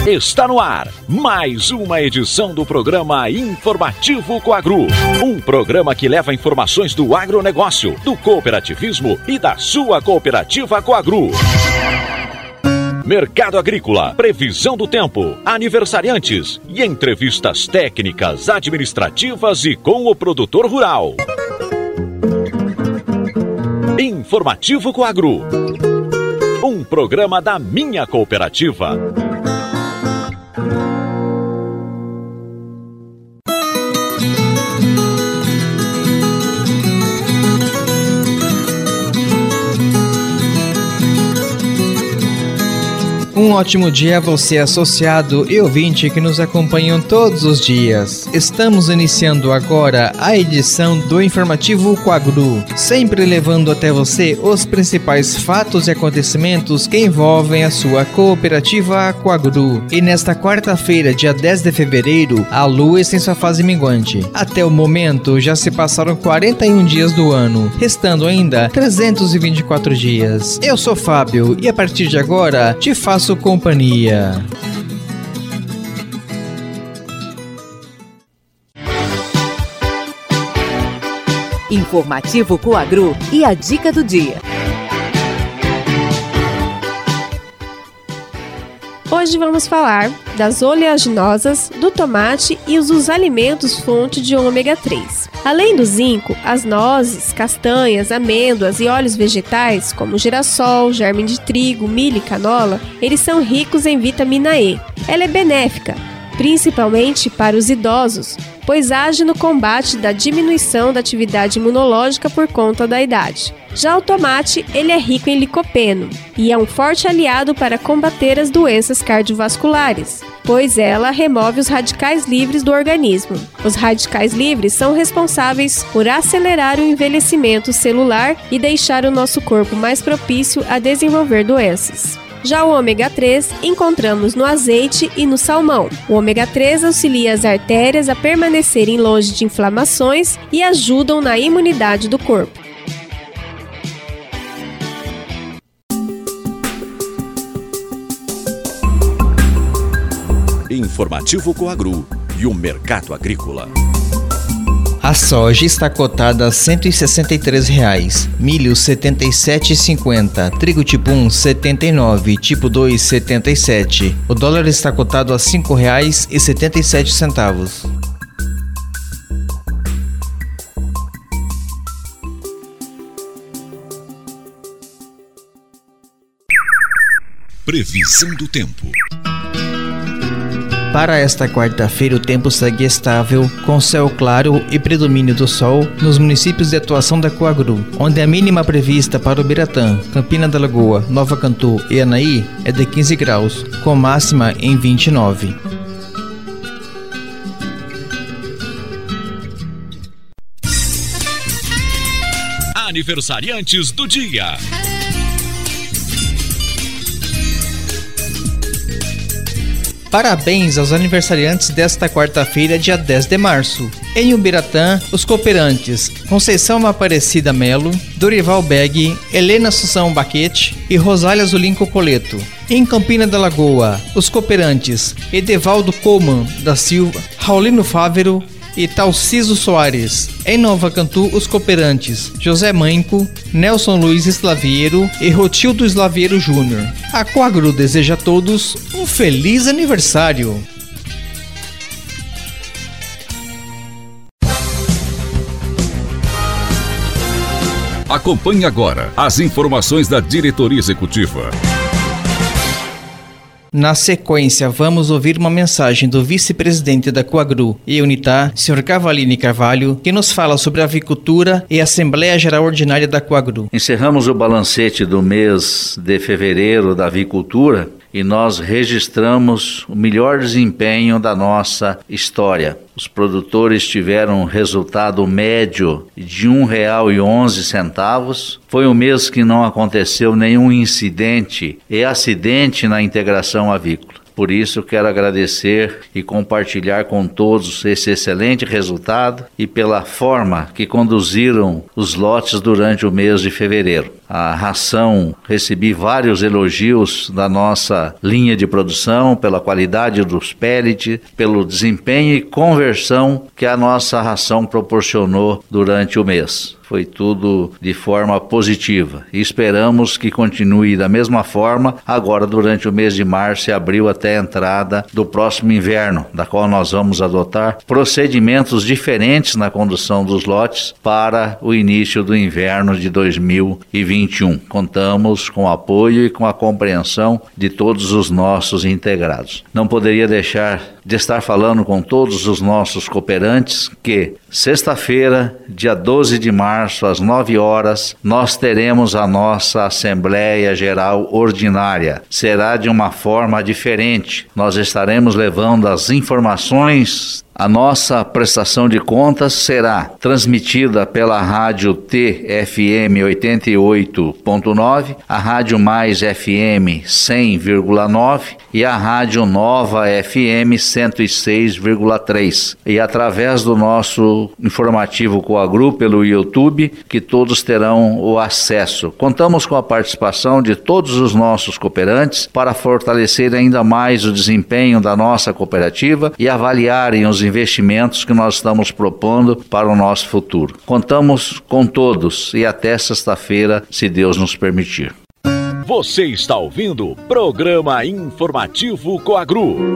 Está no ar mais uma edição do programa Informativo Coagro. Um programa que leva informações do agronegócio, do cooperativismo e da sua cooperativa Coagro. Mercado agrícola, previsão do tempo, aniversariantes e entrevistas técnicas, administrativas e com o produtor rural. Informativo Coagro. Um programa da minha cooperativa. Um ótimo dia a você, associado e ouvinte que nos acompanham todos os dias. Estamos iniciando agora a edição do Informativo Coagro, sempre levando até você os principais fatos e acontecimentos que envolvem a sua cooperativa Coagro. E nesta quarta-feira, dia 10 de fevereiro, a lua está em sua fase minguante. Até o momento, já se passaram 41 dias do ano, restando ainda 324 dias. Eu sou Fábio e a partir de agora te faço companhia. Informativo Coagro e a dica do dia. Hoje vamos falar das oleaginosas, do tomate e dos alimentos fonte de ômega 3. Além do zinco, as nozes, castanhas, amêndoas e óleos vegetais, como girassol, germe de trigo, milho e canola, eles são ricos em vitamina E. Ela é benéfica, principalmente para os idosos, pois age no combate da diminuição da atividade imunológica por conta da idade. Já o tomate, ele é rico em licopeno e é um forte aliado para combater as doenças cardiovasculares, pois ela remove os radicais livres do organismo. Os radicais livres são responsáveis por acelerar o envelhecimento celular e deixar o nosso corpo mais propício a desenvolver doenças. Já o ômega 3 encontramos no azeite e no salmão. O ômega 3 auxilia as artérias a permanecerem longe de inflamações e ajudam na imunidade do corpo. Informativo Coagro e o mercado agrícola. A soja está cotada a R$ 163,00, milho R$ 77,50, trigo tipo 1 R$ 79, tipo 2 R$ 77. O dólar está cotado a R$ 5,77. Previsão do tempo. Para esta quarta-feira, o tempo segue estável, com céu claro e predomínio do sol nos municípios de atuação da Coagro, onde a mínima prevista para Ubiratã, Campina da Lagoa, Nova Cantu e Anaí é de 15 graus, com máxima em 29. Aniversariantes do dia. Parabéns aos aniversariantes desta quarta-feira, dia 10 de março. Em Ubiratã, os cooperantes Conceição Aparecida Melo, Dorival Beg, Helena Assunção Baquete e Rosália Zulim Cocoleto. Em Campina da Lagoa, os cooperantes Edevaldo Coman da Silva, Raulino Fávero e Talciso Soares. Em Nova Cantu, os cooperantes José Manco, Nelson Luiz Slaviero e Rotildo Slaviero Júnior. A Coagro deseja a todos um feliz aniversário. Acompanhe agora as informações da diretoria executiva. Na sequência, vamos ouvir uma mensagem do vice-presidente da Coagro e Unitá, Sr. Cavalini Carvalho, que nos fala sobre a avicultura e a Assembleia Geral Ordinária da Coagro. Encerramos o balancete do mês de fevereiro da avicultura e nós registramos o melhor desempenho da nossa história. Os produtores tiveram um resultado médio de R$ 1,11. Foi um mês que não aconteceu nenhum incidente e acidente na integração avícola. Por isso quero agradecer e compartilhar com todos esse excelente resultado e pela forma que conduziram os lotes durante o mês de fevereiro. A ração, recebi vários elogios da nossa linha de produção, pela qualidade dos pellets, pelo desempenho e conversão que a nossa ração proporcionou durante o mês. Foi tudo de forma positiva e esperamos que continue da mesma forma agora durante o mês de março e abril até a entrada do próximo inverno, da qual nós vamos adotar procedimentos diferentes na condução dos lotes para o início do inverno de 2021. Contamos com o apoio e com a compreensão de todos os nossos integrados. Não poderia deixar de estar falando com todos os nossos cooperantes que sexta-feira, dia 12 de março, às 9 horas, nós teremos a nossa Assembleia Geral Ordinária. Será de uma forma diferente. Nós estaremos levando as informações. A nossa prestação de contas será transmitida pela rádio TFM 88.9, a Rádio Mais FM 100,9 e a Rádio Nova FM 106,3. E através do nosso informativo Coagru pelo YouTube, que todos terão o acesso. Contamos com a participação de todos os nossos cooperantes para fortalecer ainda mais o desempenho da nossa cooperativa e avaliarem os investimentos que nós estamos propondo para o nosso futuro. Contamos com todos e até sexta-feira, se Deus nos permitir. Você está ouvindo o Programa Informativo Coagru.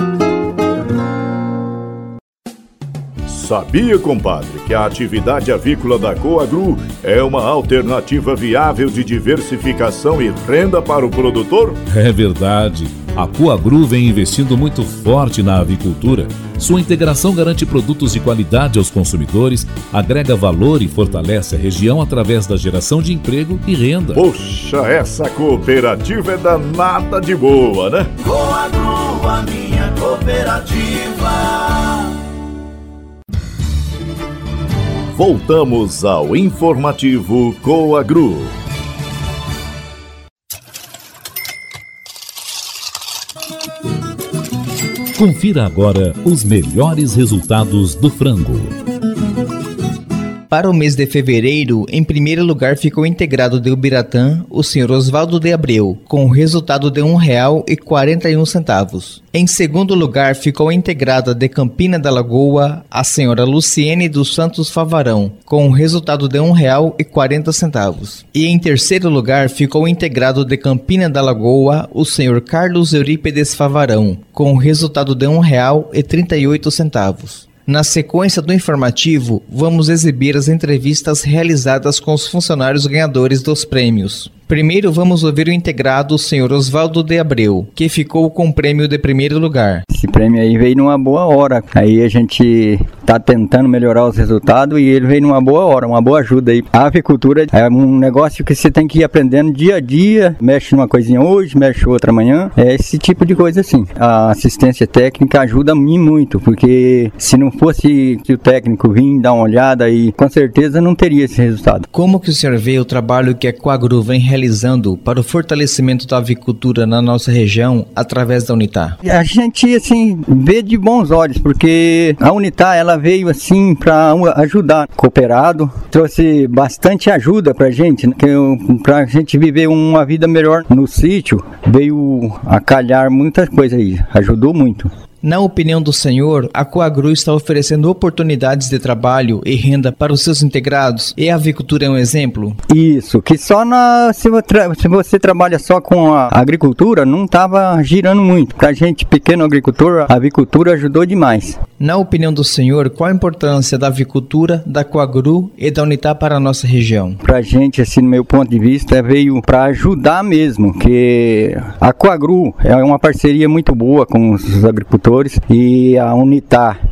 Sabia, compadre, que a atividade avícola da Coagru é uma alternativa viável de diversificação e renda para o produtor? É verdade. A Coagru vem investindo muito forte na avicultura. Sua integração garante produtos de qualidade aos consumidores, agrega valor e fortalece a região através da geração de emprego e renda. Poxa, essa cooperativa é danada de boa, né? Coagru, a minha cooperativa. Voltamos ao informativo Coagru. Confira agora os melhores resultados do frango. Para o mês de fevereiro, em primeiro lugar ficou integrado de Ubiratã o Sr. Osvaldo de Abreu, com o resultado de R$ 1,41. Em segundo lugar ficou integrada de Campina da Lagoa a Sra. Luciene dos Santos Favarão, com o resultado de R$ 1,40. E em terceiro lugar ficou integrado de Campina da Lagoa o Sr. Carlos Eurípedes Favarão, com o resultado de R$ 1,38. Na sequência do informativo, vamos exibir as entrevistas realizadas com os funcionários ganhadores dos prêmios. Primeiro vamos ouvir o integrado, o Sr. Osvaldo de Abreu, que ficou com o prêmio de primeiro lugar. Esse prêmio aí veio numa boa hora. Aí a gente está tentando melhorar os resultados e ele veio numa boa hora, uma boa ajuda aí. A avicultura é um negócio que você tem que ir aprendendo dia a dia. Mexe numa coisinha hoje, mexe outra amanhã. É esse tipo de coisa assim. A assistência técnica ajuda a mim muito, porque se não fosse que o técnico vir dar uma olhada aí, com certeza não teria esse resultado. Como que o senhor vê o trabalho que a Coagru vem realizando para o fortalecimento da avicultura na nossa região através da Unitar? A gente, assim, vê de bons olhos, porque a Unitar, ela veio, assim, para ajudar o cooperado, trouxe bastante ajuda pra gente, né? Pra gente viver uma vida melhor no sítio, veio a calhar muita coisa aí, ajudou muito. Na opinião do senhor, a Coagru está oferecendo oportunidades de trabalho e renda para os seus integrados e a avicultura é um exemplo? Isso, que só se você trabalha só com a agricultura, não estava girando muito. Para a gente, pequeno agricultor, a avicultura ajudou demais. Na opinião do senhor, qual a importância da avicultura, da Coagru e da Unitar para a nossa região? Para a gente, assim, no meu ponto de vista, veio para ajudar mesmo, que a Coagru é uma parceria muito boa com os agricultores e a Unitar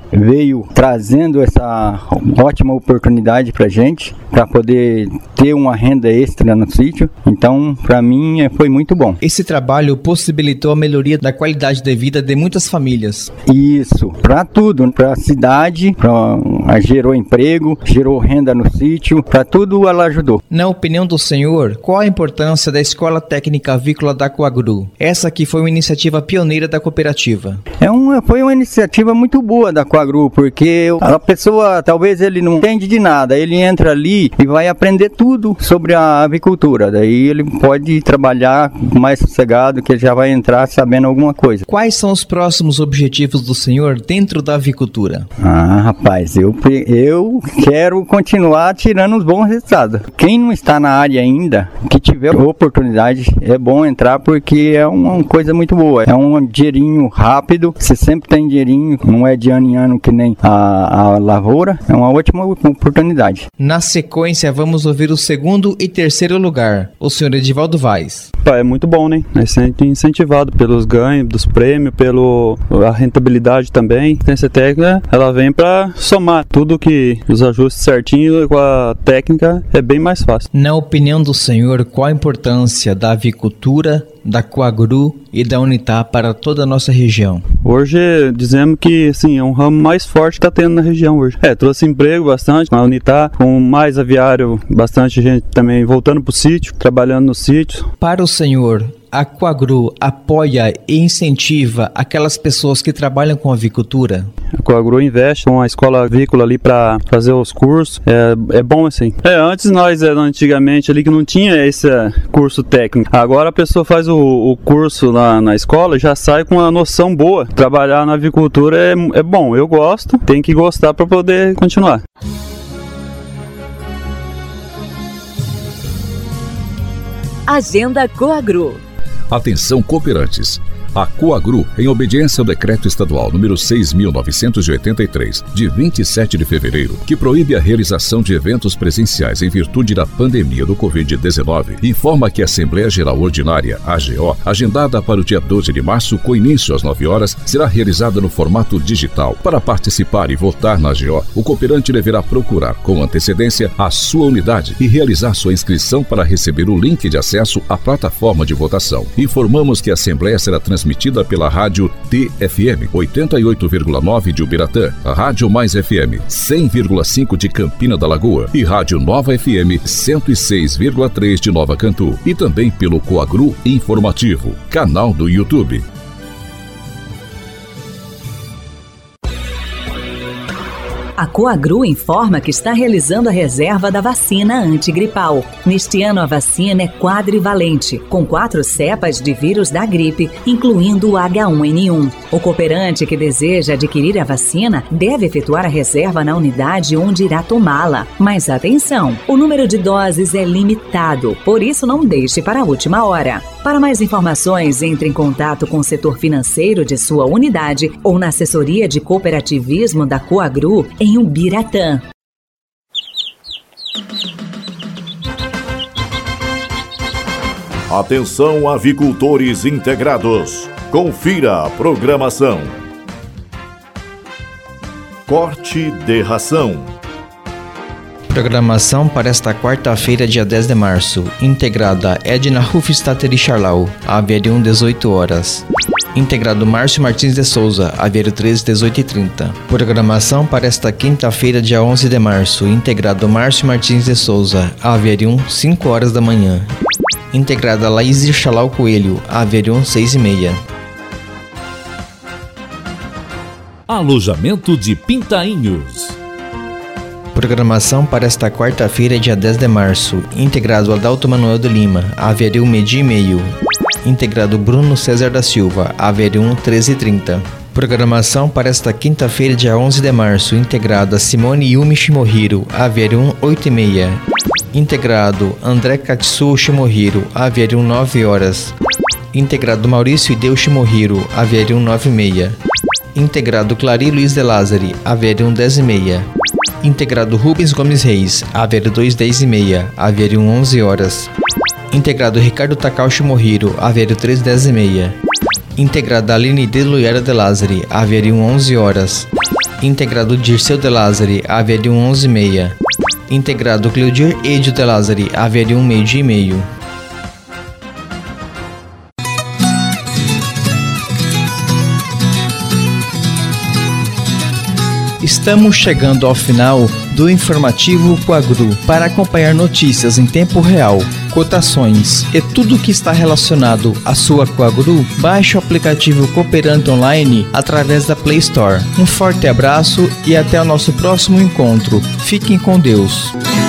veio trazendo essa ótima oportunidade para gente, para poder ter uma renda extra no sítio. Então, para mim, foi muito bom. Esse trabalho possibilitou a melhoria da qualidade de vida de muitas famílias. Isso, para tudo, para a cidade, gerou emprego, gerou renda no sítio, para tudo ela ajudou. Na opinião do senhor, qual a importância da Escola Técnica Avícola da Coagru? Essa que foi uma iniciativa pioneira da cooperativa. Foi uma iniciativa muito boa da Coagru, porque a pessoa, talvez ele não entende de nada, ele entra ali e vai aprender tudo sobre a avicultura, daí ele pode trabalhar mais sossegado, que ele já vai entrar sabendo alguma coisa. Quais são os próximos objetivos do senhor dentro da avicultura? Rapaz, eu quero continuar tirando os bons resultados. Quem não está na área ainda, que tiver oportunidade, é bom entrar, porque é uma coisa muito boa. É um dinheirinho rápido, você sempre tem dinheirinho, não é de ano em ano que nem a lavoura, é uma ótima oportunidade. Na sequência, vamos ouvir o segundo e terceiro lugar, o senhor Edivaldo Vaz. É muito bom, né? É sempre incentivado pelos ganhos, dos prêmios, pela rentabilidade também. A ciência técnica, ela vem para somar tudo, que os ajustes certinho com a técnica é bem mais fácil. Na opinião do senhor, qual a importância da avicultura, da Coagru e da Unitá para toda a nossa região? Hoje dizemos que assim, é um ramo mais forte que está tendo na região hoje. Trouxe emprego bastante na Unitá, com mais aviário, bastante gente também voltando para o sítio, trabalhando no sítio. Para o senhor, a Coagru apoia e incentiva aquelas pessoas que trabalham com avicultura? A Coagru investe com a escola avícola ali para fazer os cursos. É bom assim. Antes nós, antigamente ali que não tinha esse curso técnico. Agora a pessoa faz o curso lá na escola e já sai com uma noção boa. Trabalhar na avicultura é bom. Eu gosto, tem que gostar para poder continuar. Agenda Coagru. Atenção, cooperantes. A Coagru, em obediência ao Decreto Estadual número 6.983, de 27 de fevereiro, que proíbe a realização de eventos presenciais em virtude da pandemia do Covid-19, informa que a Assembleia Geral Ordinária, AGO, agendada para o dia 12 de março, com início às 9 horas, será realizada no formato digital. Para participar e votar na AGO, o cooperante deverá procurar com antecedência a sua unidade e realizar sua inscrição para receber o link de acesso à plataforma de votação. Informamos que a Assembleia será transmitida pela rádio TFM 88,9 de Ubiratã, a Rádio Mais FM 100,5 de Campina da Lagoa e Rádio Nova FM 106,3 de Nova Cantu, e também pelo Coagru Informativo, canal do YouTube. A Coagru informa que está realizando a reserva da vacina antigripal. Neste ano, a vacina é quadrivalente, com 4 cepas de vírus da gripe, incluindo o H1N1. O cooperante que deseja adquirir a vacina deve efetuar a reserva na unidade onde irá tomá-la. Mas atenção, o número de doses é limitado, por isso não deixe para a última hora. Para mais informações, entre em contato com o setor financeiro de sua unidade ou na assessoria de cooperativismo da Coagru em Ubiratã. Atenção, avicultores integrados. Confira a programação. Corte de ração. Programação para esta quarta-feira, dia 10 de março. Integrada Edna Hufstatter e Charlau, aviário 18 horas. Integrado Márcio Martins de Souza, aviário 13, 18h30. Programação para esta quinta-feira, dia 11 de março. Integrado Márcio Martins de Souza, aviário 5 horas da manhã. Integrada Laís e Charlau Coelho, aviário 6h30. Alojamento de Pintainhos. Programação para esta quarta-feira, dia 10 de março. Integrado Adalto Manuel de Lima, aviário 12h30. Integrado Bruno César da Silva, aviário 13h30. Programação para esta quinta-feira, dia 11 de março. Integrada Simone Yumi Shimohiro, aviário 8h30. Integrado André Katsuo Shimohiro, aviário 9 horas. Integrado Maurício Hideo Shimohiro, aviário 9h30. Integrado Clary Luiz de Lázari, aviário 10h30. Integrado Rubens Gomes Reis, aviário 2, 10h30, aviário 11 horas. Integrado Ricardo Takao Shimohiro, aviário 3, 10h30. Integrado Aline de Loiara de Lázari, aviário 11 horas. Integrado Dirceu de Lázari, AV1 11,6. Integrado Cleudir Edio de Lázari, AV1 meio-dia e meio. Estamos chegando ao final do informativo Coagru. Para acompanhar notícias em tempo real, cotações e tudo que está relacionado à sua Coagru, baixe o aplicativo Cooperante Online através da Play Store. Um forte abraço e até o nosso próximo encontro. Fiquem com Deus.